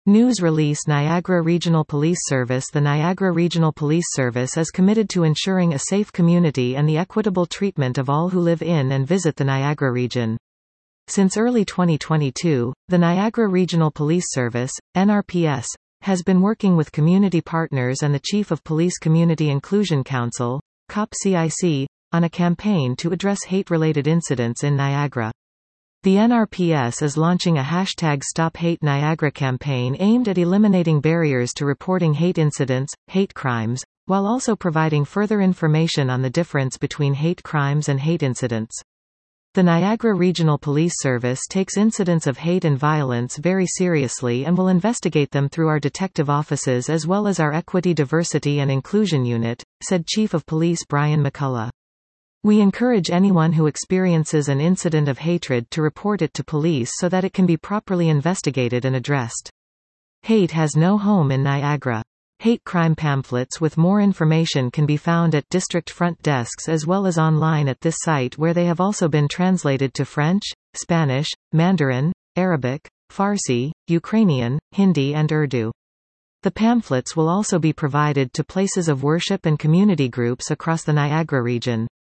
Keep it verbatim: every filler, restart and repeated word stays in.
News release Niagara Regional Police Service The Niagara Regional Police Service is committed to ensuring a safe community and the equitable treatment of all who live in and visit the Niagara region. Since early twenty twenty-two, the Niagara Regional Police Service, N R P S, has been working with community partners and the Chief of Police Community Inclusion Council, C O P C I C, on a campaign to address hate-related incidents in Niagara. The N R P S is launching a hashtag Stop Hate Niagara campaign aimed at eliminating barriers to reporting hate incidents, hate crimes, while also providing further information on the difference between hate crimes and hate incidents. The Niagara Regional Police Service takes incidents of hate and violence very seriously and will investigate them through our detective offices as well as our Equity, Diversity and Inclusion Unit, said Chief of Police Brian McCullough. We encourage anyone who experiences an incident of hatred to report it to police so that it can be properly investigated and addressed. Hate has no home in Niagara. Hate crime pamphlets with more information can be found at district front desks as well as online at this site, where they have also been translated to French, Spanish, Mandarin, Arabic, Farsi, Ukrainian, Hindi and Urdu. The pamphlets will also be provided to places of worship and community groups across the Niagara region.